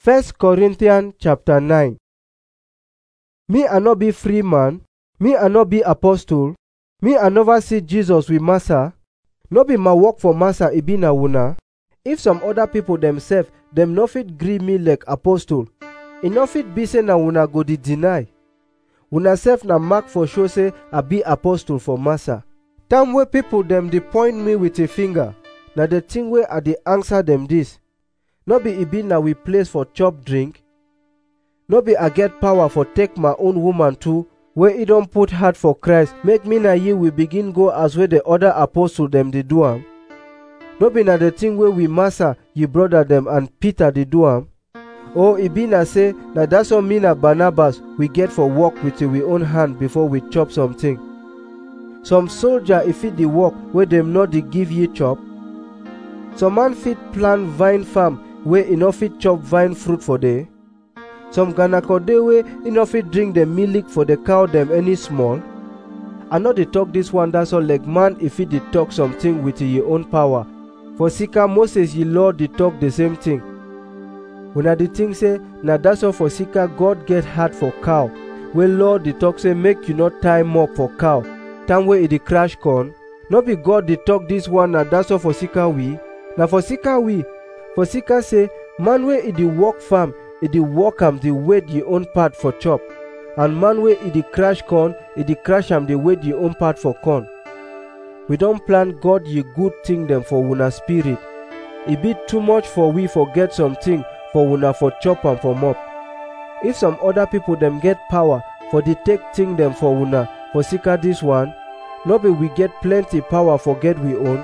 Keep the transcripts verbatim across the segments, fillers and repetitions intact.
First Corinthians chapter nine. Me I no be free man, me I no be apostle, me I never see Jesus with massa. No be my work for massa e be na una. If some other people themselves them no fit gree me like apostle, e no fit be say na una go dey deny. Una self na mark for show say I be apostle for massa. Time wey people them dey point me with a finger, na the thing wey I dey answer them this. No be e be na we place for chop drink. No be I get power for take my own woman too, wey e don put heart for Christ, make me na ye we begin go as wey the other apostle them dey do am. No be na the thing wey we massa ye brother them and Peter dey do am. Oh, e be na say na that's what me na Barnabas we get for work with we own hand before we chop something. Some soldier e fit the work wey them not dey give ye chop. Some man fit plant vine farm wey e no fit chop vine fruit for day. Some ganakode wey e no fit drink the milk for the cow them any small. I no dey talk this one that's all like man if fit dey talk something with your own power. For Sika Moses ye Lord dey talk the same thing. When I dey think say na that's all for Sika God get heart for cow, wey Lord dey talk say make you not tie up for cow, time wey e dey crash corn. No be God dey talk this one na that's all for Sika we. Na for Sika we. For Sika say, man wey e dey work farm, e dey work am dey wait ye own part for chop. And man wey e dey crash corn, e dey crash am dey wait ye own part for corn. We don plan God ye good thing them for una spirit. E be too much for we forget something for una for chop am for mop. If some other people them get power for the take thing them for una for Sika this one, no be we get plenty power for get we own.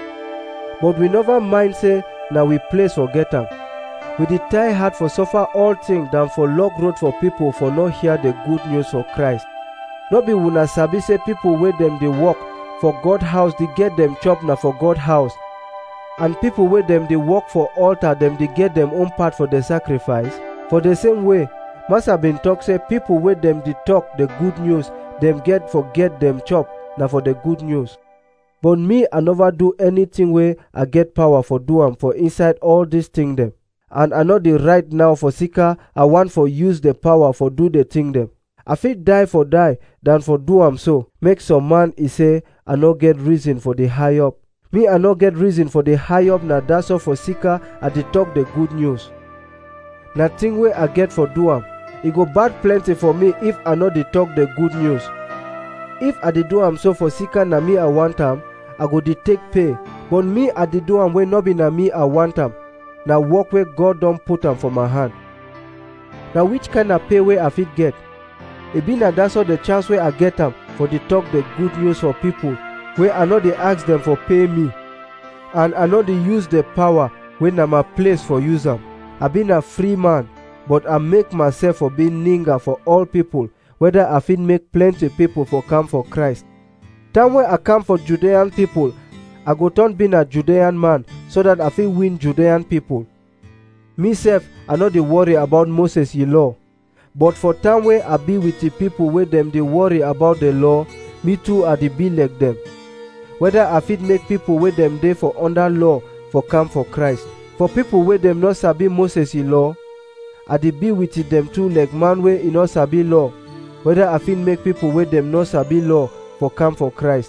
But we never mind say na we place for get am. We dey tie hard for suffer all things than for lock road for people for not hear the good news for Christ. No be una sabi say people wey them dey work for God house dey get them chop na for God house. And people wey them dey work for altar them dey get them own part for the sacrifice. For the same way, Master been talk say people wey them dey talk the good news them get for get them chop na for the good news. But me I never do anything where I get power for do am for inside all these things them. And I know the right now for Sika I want for use the power for do the thing them. I fit die for die than for do am so. Make some man he say I no get reason for the high up. Me I no get reason for the high up na that's all for Sika I dey talk the good news. Na thing where I get for do am. It go bad plenty for me if I no dey talk the good news. If I dey do am so for Sika na me I want am, I go dey take pay. But me I dey do am wey no be na me I want am. Na work where God don put am for my hand. Now which kind of pay wey I fit get? E be na that's all the chance wey I get am for the talk the good news for people where I no dey ask them for pay me. And I no dey use the power wey na my place for use am. I been a free man, but I make myself for being ninga for all people, whether I fit make plenty people for come for Christ. Time when I come for Judean people, I go turn being a Judean man so that I fit win Judean people. Myself, I no dey worry about Moses ye law. But for time where I be with the people where them they worry about the law, me too I dey be like them. Whether I fit make people where them dey for under law for come for Christ. For people where them not sabi Moses ye law, I dey be with them too like man where e no sabi law. Whether I fit make people where them not sabi law for come for Christ.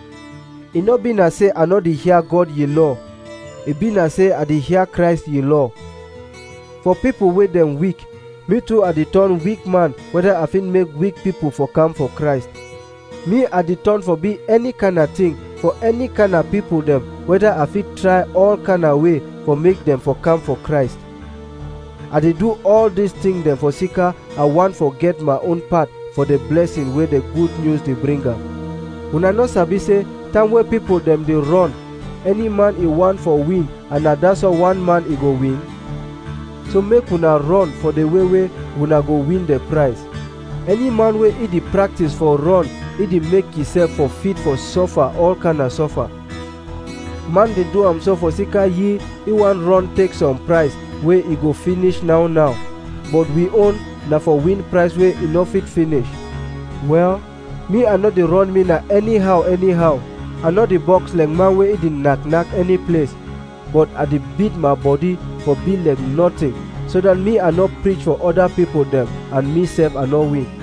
E no be na say I no dey hear God ye law. E be na say I dey hear Christ ye law. For people where them weak, me too I dey turn weak man whether I fit make weak people for come for Christ. Me I dey turn for be any kind of thing for any kind of people them whether I fit try all kind of way for make them for come for Christ. I dey do all these things them for Sika I want for get my own part for the blessing where the good news they bring am. Una no sabi say time where people them they run, any man he want for win and na that's all one man he go win. So make una run for the way where una go win the prize. Any man where he dey practice for run, he dey make himself for fit for suffer all kind of suffer. Man dey do himself for Sika ye, he want run take some prize where he go finish now now. But we own na for win prize where he no fit finish. Well, me I no dey run me na anyhow anyhow. I no dey box like man where he dey knack knack any place. But I dey beat my body for be like nothing, so that me I no preach for other people them and me sef I no win.